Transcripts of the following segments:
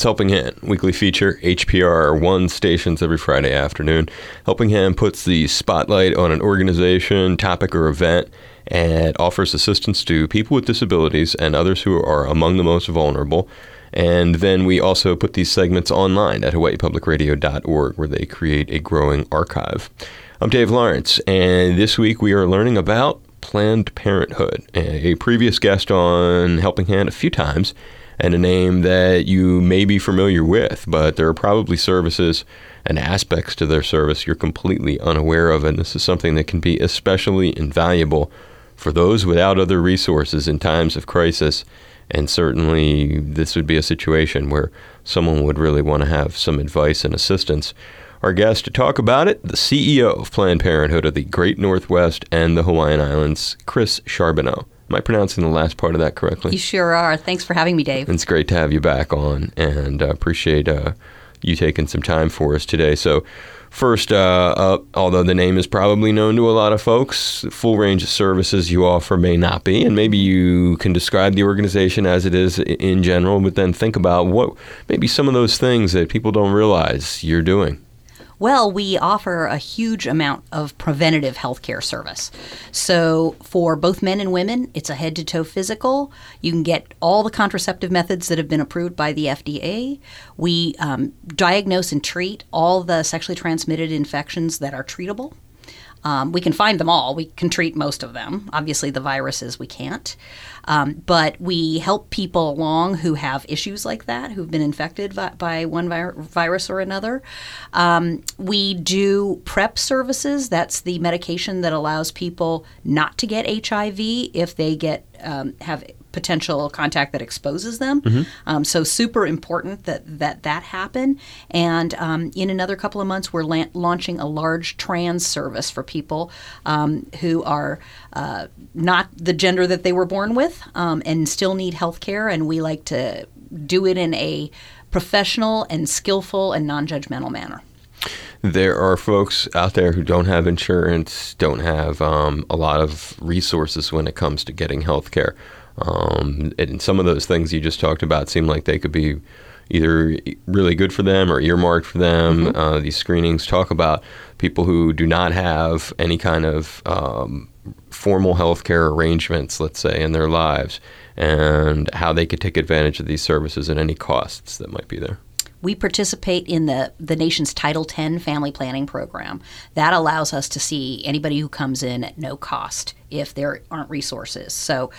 It's Helping Hand, weekly feature, HPR 1 stations every Friday afternoon. Helping Hand puts the spotlight on an organization, topic, or event, and offers assistance to people with disabilities and others who are among the most vulnerable. And then we also put these segments online at hawaiipublicradio.org, where they create a growing archive. I'm Dave Lawrence, and this week we are learning about Planned Parenthood, a previous guest on Helping Hand a few times, and a name that you may be familiar with, but there are probably services and aspects to their service you're completely unaware of, and this is something that can be especially invaluable for those without other resources in times of crisis. And certainly this would be a situation where someone would really want to have some advice and assistance. Our guest to talk about it, the CEO of Planned Parenthood of the Great Northwest and the Hawaiian Islands, Chris Charbonneau. Am I pronouncing the last part of that correctly? You sure are. Thanks for having me, Dave. It's great to have you back on, and appreciate you taking some time for us today. So first, although the name is probably known to a lot of folks, the full range of services you offer may not be, and maybe you can describe the organization as it is in general, but then think about what maybe some of those things that people don't realize you're doing. Well, we offer a huge amount of preventative health care service. So for both men and women, it's a head-to-toe physical. You can get all the contraceptive methods that have been approved by the FDA. We diagnose and treat all the sexually transmitted infections that are treatable. We can find them all. We can treat most of them. Obviously, the viruses we can't. But we help people along who have issues like that, who've been infected by one virus or another. We do PrEP services. That's the medication that allows people not to get HIV if they have potential contact that exposes them. Mm-hmm. So super important that happen. And in another couple of months, we're launching a large trans service for people who are not the gender that they were born with and still need health care. And we like to do it in a professional and skillful and non-judgmental manner. There are folks out there who don't have insurance, don't have a lot of resources when it comes to getting health care. And some of those things you just talked about seem like they could be either really good for them or earmarked for them. Mm-hmm. These screenings talk about people who do not have any kind of formal healthcare arrangements, let's say, in their lives, and how they could take advantage of these services and any costs that might be there. We participate in the nation's Title X family planning program. That allows us to see anybody who comes in at no cost if there aren't resources. So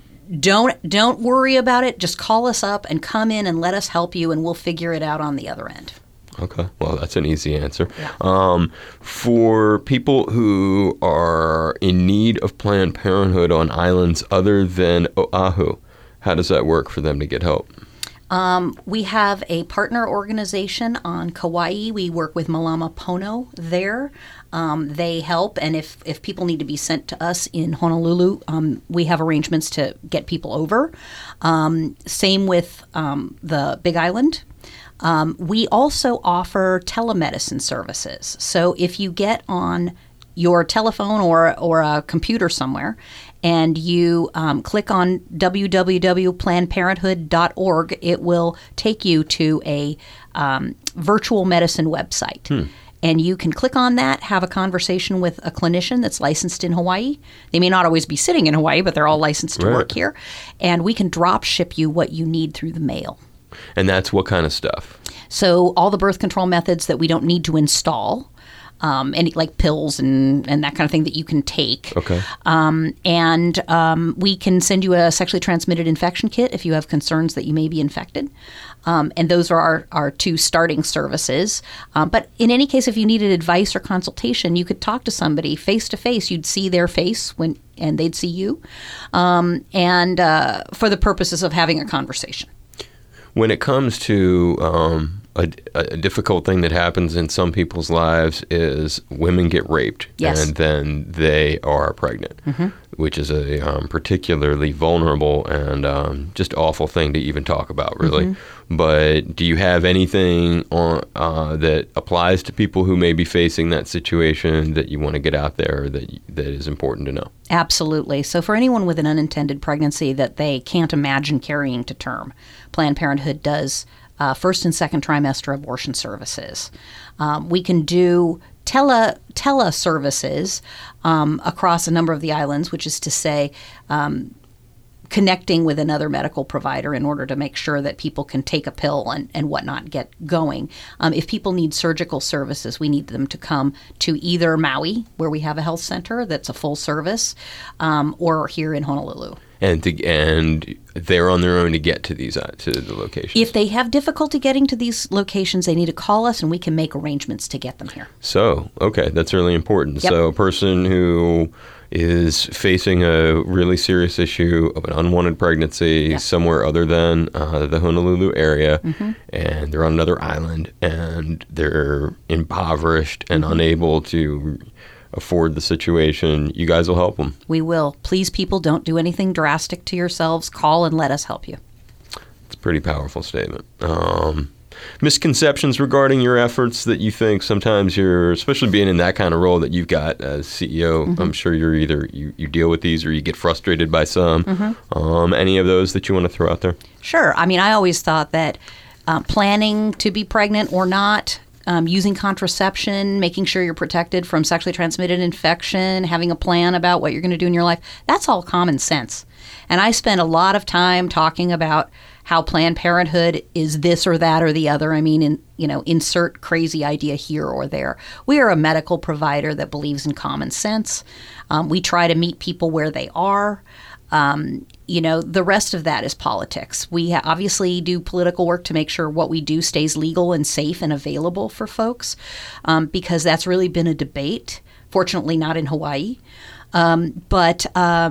don't worry about it. Just call us up and come in and let us help you, and we'll figure it out on the other end. Okay. Well, that's an easy answer. Yeah. For people who are in need of Planned Parenthood on islands other than Oahu, how does that work for them to get help? We have a partner organization on Kauai. We work with Malama Pono there. They help, and if people need to be sent to us in Honolulu, we have arrangements to get people over. Same with the Big Island. We also offer telemedicine services. So if you get on your telephone or a computer somewhere and you click on www.plannedparenthood.org, it will take you to a virtual medicine website. And you can click on that, have a conversation with a clinician that's licensed in Hawaii. They may not always be sitting in Hawaii, but they're all licensed to work here. And we can drop ship you what you need through the mail. And that's what kind of stuff? So all the birth control methods that we don't need to install. Any like pills and that kind of thing that you can take. Okay. And we can send you a sexually transmitted infection kit if you have concerns that you may be infected. And those are our two starting services. But in any case, if you needed advice or consultation, you could talk to somebody face to face. You'd see their face and they'd see you. And for the purposes of having a conversation. When it comes to a difficult thing that happens in some people's lives is women get raped, yes, and then they are pregnant, mm-hmm, which is a particularly vulnerable and just awful thing to even talk about, really. Mm-hmm. But do you have anything on, that applies to people who may be facing that situation that you want to get out there that is important to know? Absolutely. So for anyone with an unintended pregnancy that they can't imagine carrying to term, Planned Parenthood does first and second trimester abortion services. We can do teleservices across a number of the islands, which is to say connecting with another medical provider in order to make sure that people can take a pill and whatnot, get going. If people need surgical services, we need them to come to either Maui, where we have a health center that's a full service, or here in Honolulu. And they're on their own to get to these to the locations. If they have difficulty getting to these locations, they need to call us, and we can make arrangements to get them here. So, okay, that's really important. Yep. So a person who is facing a really serious issue of an unwanted pregnancy somewhere other than the Honolulu area, and they're on another island, and they're impoverished and unable to afford the situation, you guys will help them. We will. Please, people, don't do anything drastic to yourselves. Call and let us help you. It's a pretty powerful statement. Misconceptions regarding your efforts that you think sometimes you're, especially being in that kind of role that you've got as CEO, I'm sure you're either you deal with these or you get frustrated by some. Any of those that you want to throw out there? Sure. I mean, I always thought that planning to be pregnant or not, using contraception, making sure you're protected from sexually transmitted infection, having a plan about what you're going to do in your life, that's all common sense. And I spend a lot of time talking about how Planned Parenthood is this or that or the other. I mean, insert crazy idea here or there. We are a medical provider that believes in common sense. We try to meet people where they are. The rest of that is politics. We obviously do political work to make sure what we do stays legal and safe and available for folks, because that's really been a debate. Fortunately, not in Hawaii. But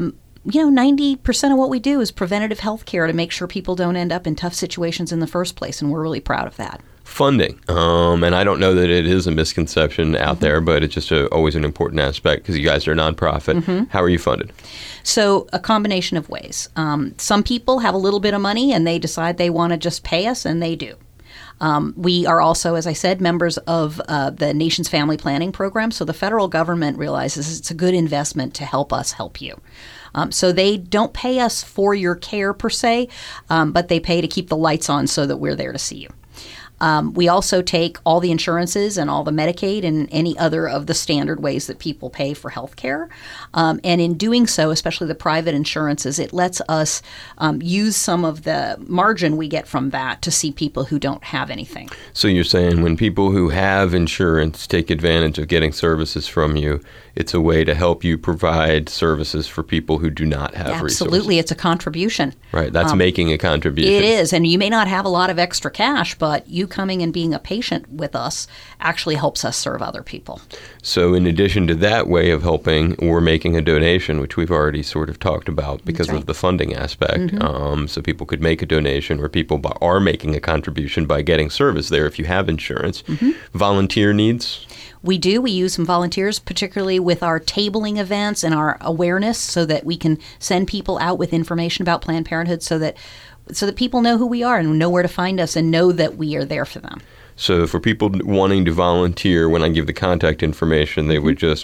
90% of what we do is preventative health care to make sure people don't end up in tough situations in the first place, and we're really proud of that. Funding. And I don't know that it is a misconception out there, but it's just always an important aspect because you guys are a nonprofit. How are you funded? So a combination of ways. Some people have a little bit of money and they decide they want to just pay us, and they do. We are also, as I said, members of the Nation's Family Planning Program. So the federal government realizes it's a good investment to help us help you. So they don't pay us for your care per se, but they pay to keep the lights on so that we're there to see you. We also take all the insurances and all the Medicaid and any other of the standard ways that people pay for health care. And in doing so, especially the private insurances, it lets us use some of the margin we get from that to see people who don't have anything. So you're saying when people who have insurance take advantage of getting services from you, it's a way to help you provide services for people who do not have resources. Absolutely. It's a contribution. Right. That's making a contribution. It is. And you may not have a lot of extra cash, but you coming and being a patient with us actually helps us serve other people. So in addition to that way of helping, we're making a donation, which we've already sort of talked about because of the funding aspect. So people could make a donation, or people are making a contribution by getting service there if you have insurance. Volunteer needs? We do. We use some volunteers, particularly with our tabling events and our awareness, so that we can send people out with information about Planned Parenthood so that people know who we are and know where to find us and know that we are there for them. So for people wanting to volunteer, when I give the contact information, they would just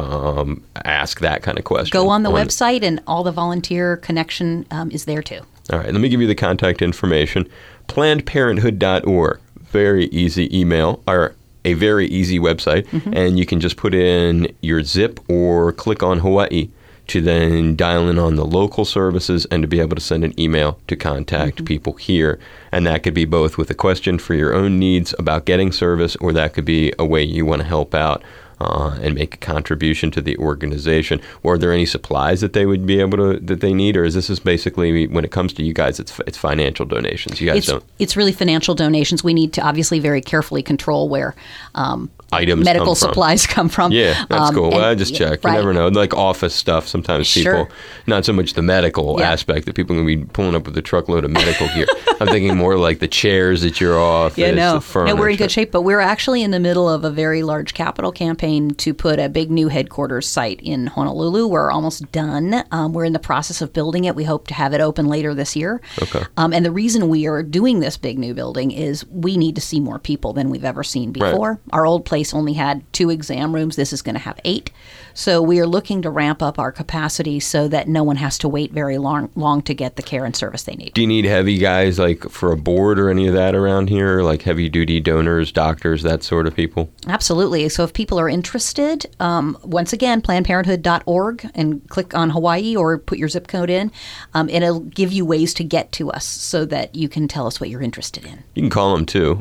ask that kind of question. Go on the website, and all the volunteer connection is there too. All right. Let me give you the contact information. PlannedParenthood.org. Very easy email, or a very easy website, and you can just put in your zip or click on Hawaii to then dial in on the local services and to be able to send an email to contact people here. And that could be both with a question for your own needs about getting service, or that could be a way you want to help out and make a contribution to the organization. Or are there any supplies that they would be able to, that they need? Or is this basically, when it comes to you guys, it's financial donations? You guys don't. It's really financial donations. We need to obviously very carefully control where items medical supplies come from. Yeah, that's cool. Well, I just check. You never know. Like office stuff, sometimes people, not so much the medical aspect, that people can be pulling up with a truckload of medical gear. I'm thinking more like the chairs at your office, the furniture. No, we're in good shape, but we're actually in the middle of a very large capital campaign to put a big new headquarters site in Honolulu. We're almost done. We're in the process of building it. We hope to have it open later this year. Okay. And the reason we are doing this big new building is we need to see more people than we've ever seen before. Right. Our old place only had 2 exam rooms. This is going to have 8. So we are looking to ramp up our capacity so that no one has to wait very long to get the care and service they need. Do you need heavy guys like for a board or any of that around here, like heavy duty donors, doctors, that sort of people? Absolutely. So if people are interested, once again, PlannedParenthood.org, and click on Hawaii or put your zip code in, and it'll give you ways to get to us so that you can tell us what you're interested in. You can call them too,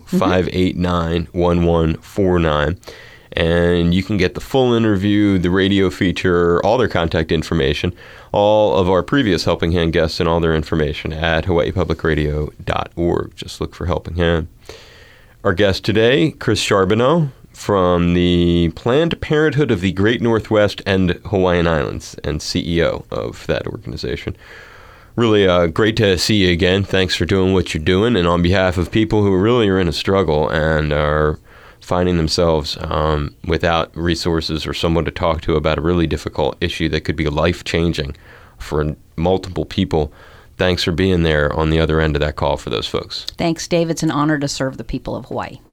589-1149. And you can get the full interview, the radio feature, all their contact information, all of our previous Helping Hand guests and all their information at hawaiipublicradio.org. Just look for Helping Hand. Our guest today, Chris Charbonneau from the Planned Parenthood of the Great Northwest and Hawaiian Islands, and CEO of that organization. Really great to see you again. Thanks for doing what you're doing. And on behalf of people who really are in a struggle and are finding themselves without resources or someone to talk to about a really difficult issue that could be life-changing for multiple people, thanks for being there on the other end of that call for those folks. Thanks, Dave. It's an honor to serve the people of Hawaii.